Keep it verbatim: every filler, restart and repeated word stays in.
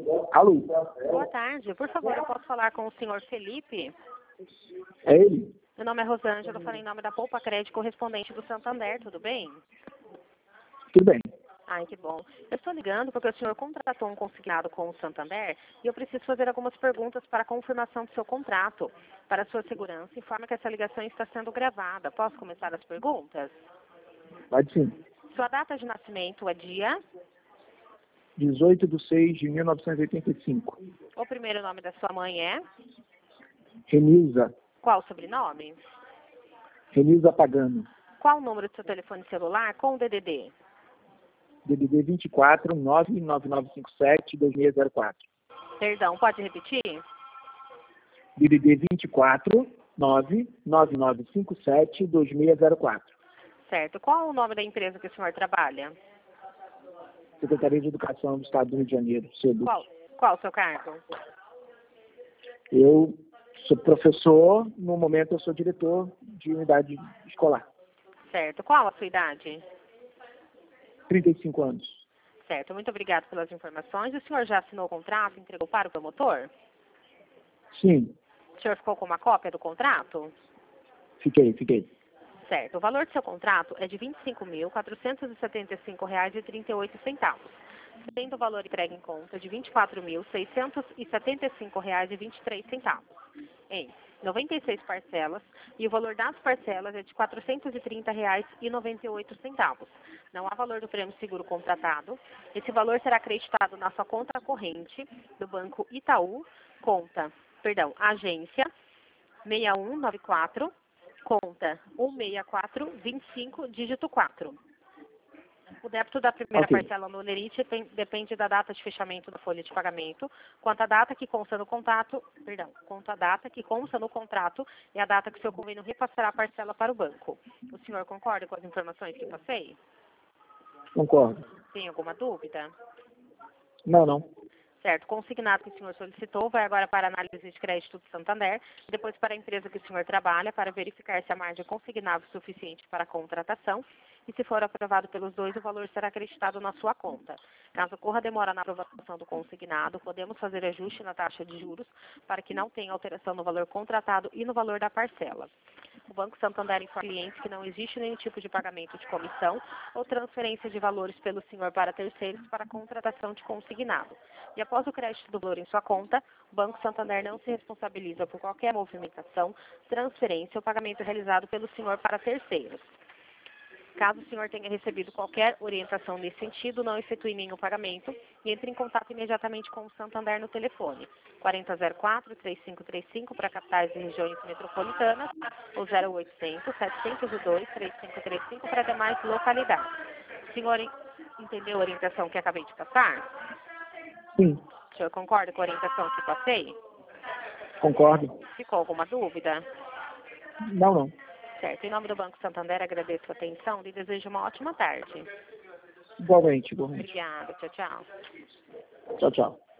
Alô? Boa tarde. Por favor, eu posso falar com o senhor Felipe? É ele? Meu nome é Rosângela, eu falei em nome da Poupa Crédito, correspondente do Santander, tudo bem? Tudo bem. Ai, que bom. Eu estou ligando porque o senhor contratou um consignado com o Santander e eu preciso fazer algumas perguntas para a confirmação do seu contrato. Para sua segurança, informa que essa ligação está sendo gravada. Posso começar as perguntas? Pode sim. Sua data de nascimento é dia? dezoito de seis de mil novecentos e oitenta e cinco. O primeiro nome da sua mãe é? Renilza. Qual o sobrenome? Renilza Pagano. Qual o número do seu telefone celular com o D D D? D D D vinte e quatro, nove nove nove cinco sete, dois seis zero quatro. Perdão, pode repetir? D D D vinte e quatro, nove nove nove cinco sete, dois seis zero quatro. Certo. Qual o nome da empresa que o senhor trabalha? Secretaria de Educação do Estado do Rio de Janeiro, SEDUC. Qual, qual o seu cargo? Eu sou professor, no momento eu sou diretor de unidade escolar. Certo. Qual a sua idade? trinta e cinco anos. Certo. Muito obrigada pelas informações. O senhor já assinou o contrato, entregou para o promotor? Sim, O senhor ficou com uma cópia do contrato? fiquei, fiquei. Certo. O valor do seu contrato é de vinte e cinco mil, quatrocentos e setenta e cinco reais e trinta e oito centavos, sendo o valor entregue em conta de vinte e quatro mil, seiscentos e setenta e cinco reais e vinte e três centavos, em noventa e seis parcelas, e o valor das parcelas é de quatrocentos e trinta reais e noventa e oito centavos. Não há valor do prêmio seguro contratado. Esse valor será acreditado na sua conta corrente do Banco Itaú, conta, perdão, agência seis um nove quatro, conta um seis quatro dois cinco, dígito quatro. O débito da primeira Ok. parcela no Olerite depende da data de fechamento da folha de pagamento, quanto à data que consta no contrato, perdão, quanto à data que consta no contrato e a data que o seu convênio repassará a parcela para o banco. O senhor concorda com as informações que passei? Concordo. Tem alguma dúvida? Não, não. Certo, o consignado que o senhor solicitou vai agora para a análise de crédito do Santander, depois para a empresa que o senhor trabalha, para verificar se a margem é consignável suficiente para a contratação, e se for aprovado pelos dois, o valor será acreditado na sua conta. Caso ocorra demora na aprovação do consignado, podemos fazer ajuste na taxa de juros para que não tenha alteração no valor contratado e no valor da parcela. O Banco Santander informa clientes que não existe nenhum tipo de pagamento de comissão ou transferência de valores pelo senhor para terceiros para a contratação de consignado. E após o crédito do valor em sua conta, o Banco Santander não se responsabiliza por qualquer movimentação, transferência ou pagamento realizado pelo senhor para terceiros. Caso o senhor tenha recebido qualquer orientação nesse sentido, não efetue nenhum pagamento e entre em contato imediatamente com o Santander no telefone quatro zero zero quatro, três cinco três cinco para capitais e regiões metropolitanas ou zero oitocentos, setecentos e dois, três cinco três cinco para demais localidades. O senhor entendeu a orientação que acabei de passar? Sim, O senhor concorda com a orientação que passei? concordo. Ficou alguma dúvida? Não, não. Certo. Em nome do Banco Santander, agradeço a atenção e desejo uma ótima tarde. Igualmente, igualmente. Obrigada. Tchau, tchau. Tchau, tchau.